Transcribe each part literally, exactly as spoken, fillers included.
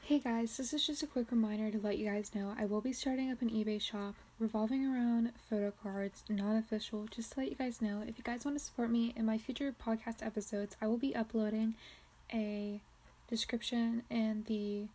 Hey guys, this is just a quick reminder to let you guys know I will be starting up an eBay shop revolving around photo cards, non-official, just to let you guys know. If you guys want to support me in my future podcast episodes, I will be uploading a description and the,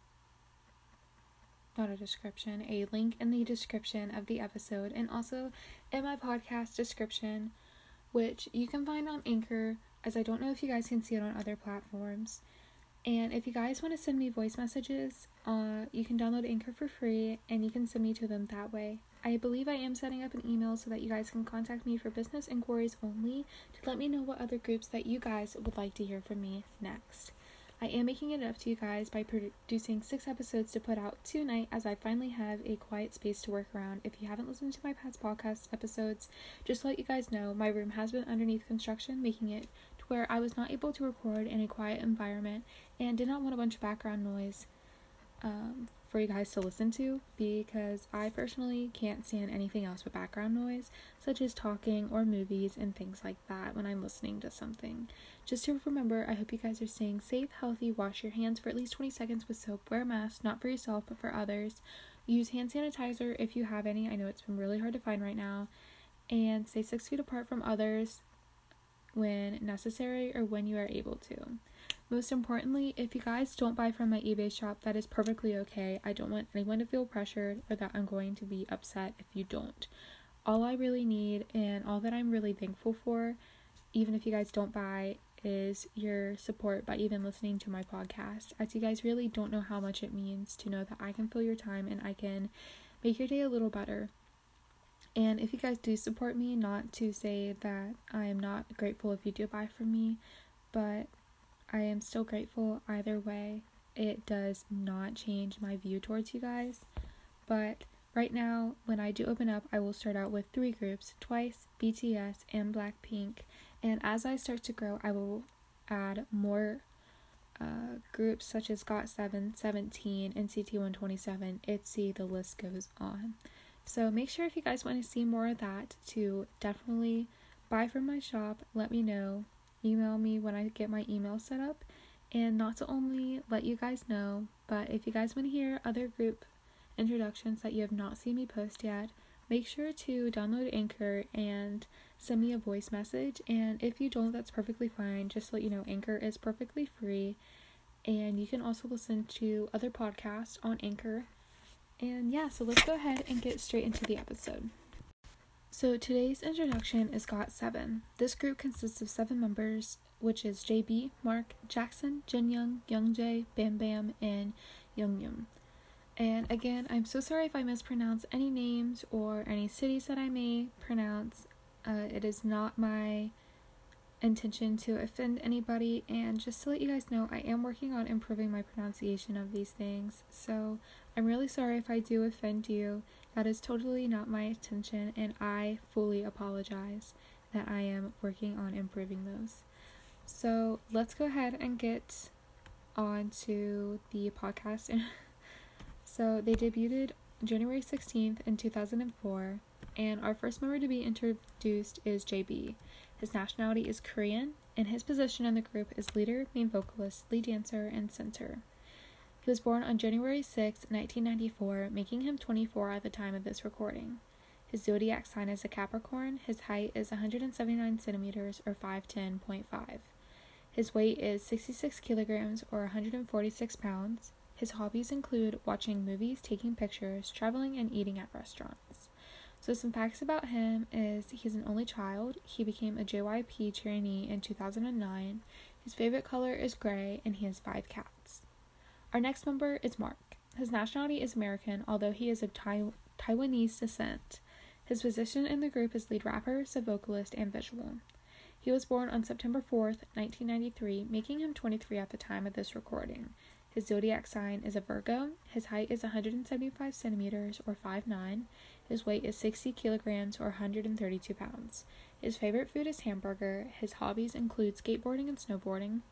not a description, a link in the description of the episode, and also in my podcast description, which you can find on Anchor, as I don't know if you guys can see it on other platforms. And if you guys want to send me voice messages, uh, you can download Anchor for free, and you can send me to them that way. I believe I am setting up an email so that you guys can contact me for business inquiries only to let me know what other groups that you guys would like to hear from me next. I am making it up to you guys by producing six episodes to put out tonight, as I finally have a quiet space to work around. If you haven't listened to my past podcast episodes, just to let you guys know, my room has been underneath construction, making it to where I was not able to record in a quiet environment and did not want a bunch of background noise um, for you guys to listen to, because I personally can't stand anything else but background noise, such as talking or movies and things like that when I'm listening to something. Just to remember, I hope you guys are staying safe, healthy, wash your hands for at least twenty seconds with soap, wear a mask, not for yourself but for others, use hand sanitizer if you have any, I know it's been really hard to find right now, and stay six feet apart from others when necessary or when you are able to. Most importantly, if you guys don't buy from my eBay shop, that is perfectly okay. I don't want anyone to feel pressured or that I'm going to be upset if you don't. All I really need and all that I'm really thankful for, even if you guys don't buy, is your support by even listening to my podcast, as you guys really don't know how much it means to know that I can fill your time and I can make your day a little better. And if you guys do support me, not to say that I am not grateful if you do buy from me, but I am still grateful either way. It does not change my view towards you guys. But right now, when I do open up, I will start out with three groups: Twice, B T S, and Blackpink. And as I start to grow, I will add more uh, groups such as got seven, seventeen, N C T one twenty-seven, ITZY, the list goes on. So make sure if you guys want to see more of that to definitely buy from my shop, let me know. Email me when I get my email set up, and not to only let you guys know, but if you guys want to hear other group introductions that you have not seen me post yet, make sure to download Anchor and send me a voice message. And if you don't, that's perfectly fine. Just to let you know, Anchor is perfectly free, and you can also listen to other podcasts on Anchor. And yeah, so let's go ahead and get straight into the episode. So today's introduction is got seven. This group consists of seven members, which is J B, Mark, Jackson, Jinyoung, Youngjae, Bam Bam, and Youngyum. And again, I'm so sorry if I mispronounce any names or any cities that I may pronounce. Uh, it is not my intention to offend anybody, and just to let you guys know, I am working on improving my pronunciation of these things, so I'm really sorry if I do offend you. That is totally not my intention, and I fully apologize that I am working on improving those. So let's go ahead and get on to the podcast. So they debuted January sixteenth in two thousand four, and our first member to be introduced is J B. His nationality is Korean, and his position in the group is leader, main vocalist, lead dancer, and center. He was born on January sixth, nineteen ninety-four, making him twenty-four at the time of this recording. His zodiac sign is a Capricorn. His height is one hundred seventy-nine centimeters, or five ten point five. His weight is sixty-six kilograms, or one hundred forty-six pounds. His hobbies include watching movies, taking pictures, traveling, and eating at restaurants. So some facts about him is he's an only child. He became a J Y P trainee in two thousand nine. His favorite color is gray, and he has five cats. Our next member is Mark. His nationality is American, although he is of tai- Taiwanese descent. His position in the group is lead rapper, sub-vocalist, and visual. He was born on September fourth, nineteen ninety-three, making him twenty-three at the time of this recording. His zodiac sign is a Virgo. His height is one hundred seventy-five centimeters, or five nine. His weight is sixty kilograms, or one hundred thirty-two pounds. His favorite food is hamburger. His hobbies include skateboarding and snowboarding.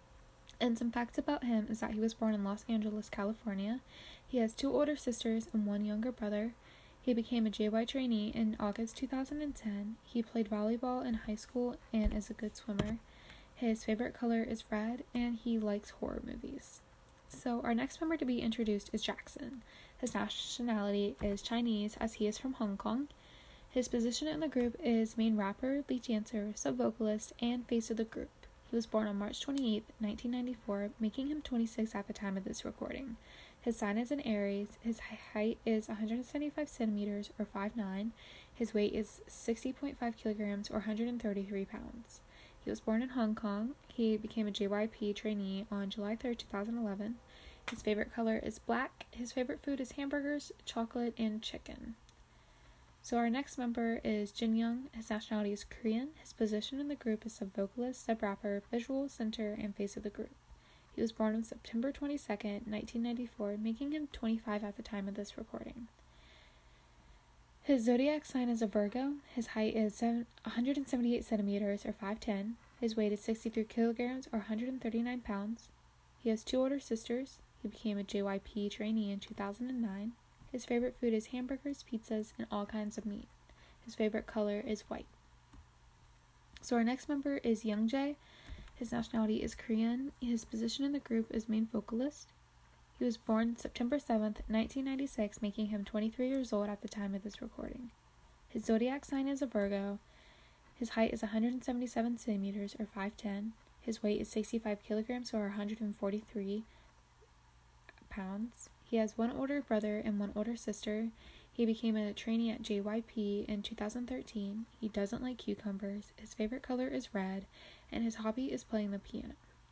And some facts about him is that he was born in Los Angeles, California. He has two older sisters and one younger brother. He became a J Y trainee in August two thousand ten. He played volleyball in high school and is a good swimmer. His favorite color is red, and he likes horror movies. So our next member to be introduced is Jackson. His nationality is Chinese, as he is from Hong Kong. His position in the group is main rapper, lead dancer, sub-vocalist, and face of the group. He was born on March twenty-eighth, nineteen ninety-four, making him twenty-six at the time of this recording. His sign is an Aries. His height is one hundred seventy-five centimeters, or five foot nine. His weight is sixty point five kilograms, or one hundred thirty-three pounds. He was born in Hong Kong. He became a J Y P trainee on July third, two thousand eleven. His favorite color is black. His favorite food is hamburgers, chocolate, and chicken. So our next member is Jin Young. His nationality is Korean. His position in the group is sub-vocalist, sub-rapper, visual center, and face of the group. He was born on September twenty-second, nineteen ninety-four, making him twenty-five at the time of this recording. His zodiac sign is a Virgo. His height is one hundred seventy-eight centimeters, or five foot ten. His weight is sixty-three kilograms, or one hundred thirty-nine pounds. He has two older sisters. He became a J Y P trainee in two thousand nine. His favorite food is hamburgers, pizzas, and all kinds of meat. His favorite color is white. So our next member is Youngjae. His nationality is Korean. His position in the group is main vocalist. He was born September seventh, nineteen ninety-six, making him twenty-three years old at the time of this recording. His zodiac sign is a Virgo. His height is one hundred seventy-seven centimeters, or five foot ten. His weight is sixty-five kilograms, or one hundred forty-three pounds. He has one older brother and one older sister. He became a trainee at J Y P in two thousand thirteen. He doesn't like cucumbers. His favorite color is red, and his hobby is playing the piano.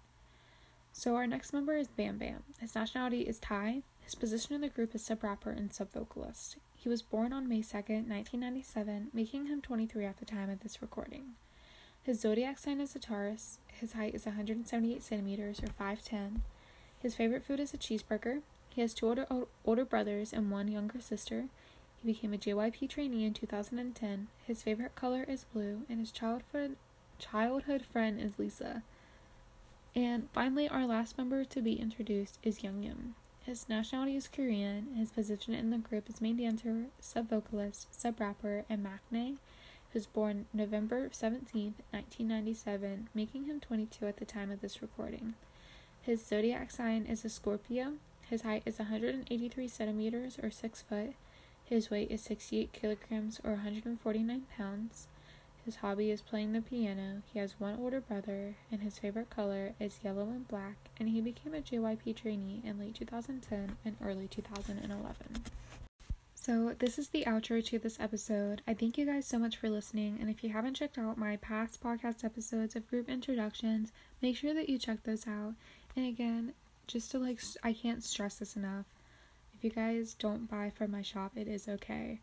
So our next member is Bam Bam. His nationality is Thai. His position in the group is sub-rapper and sub-vocalist. He was born on May second, nineteen ninety-seven, making him twenty-three at the time of this recording. His zodiac sign is a Taurus. His height is one hundred seventy-eight centimeters, or five foot ten. His favorite food is a cheeseburger. He has two older, older brothers and one younger sister. He became a J Y P trainee in two thousand ten. His favorite color is blue, and his childhood childhood friend is Lisa. And finally, our last member to be introduced is Youngyun. His nationality is Korean. His position in the group is main dancer, sub-vocalist, sub-rapper, and maknae. He was born November seventeenth, nineteen ninety-seven, making him twenty-two at the time of this recording. His zodiac sign is a Scorpio. His height is one hundred eighty-three centimeters, or six foot. His weight is sixty-eight kilograms, or one hundred forty-nine pounds. His hobby is playing the piano. He has one older brother, and his favorite color is yellow and black, and he became a J Y P trainee in late two thousand ten and early two thousand eleven. So this is the outro to this episode. I thank you guys so much for listening, and if you haven't checked out my past podcast episodes of group introductions, make sure that you check those out. And again, just to like, I can't stress this enough. If you guys don't buy from my shop, it is okay.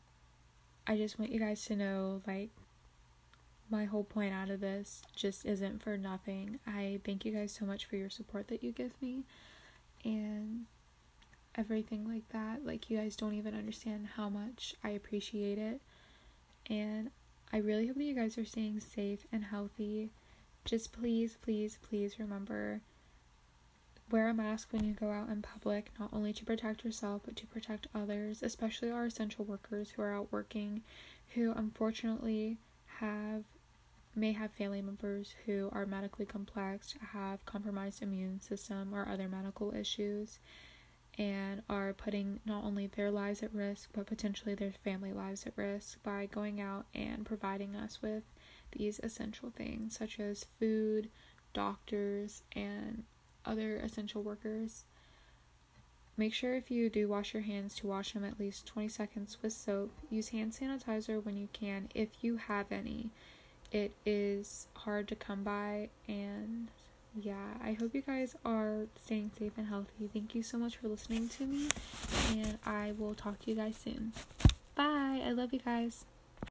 I just want you guys to know, like, my whole point out of this just isn't for nothing. I thank you guys so much for your support that you give me and everything like that. Like, you guys don't even understand how much I appreciate it. And I really hope that you guys are staying safe and healthy. Just please, please, please remember, wear a mask when you go out in public, not only to protect yourself, but to protect others, especially our essential workers who are out working, who unfortunately have, may have family members who are medically complex, have compromised immune system or other medical issues, and are putting not only their lives at risk, but potentially their family lives at risk by going out and providing us with these essential things, such as food, doctors, and other essential workers. Make sure if you do wash your hands to wash them at least twenty seconds with soap. Use hand sanitizer when you can, if you have any. It is hard to come by, and yeah, I hope you guys are staying safe and healthy. Thank you so much for listening to me, and I will talk to you guys soon. Bye! I love you guys.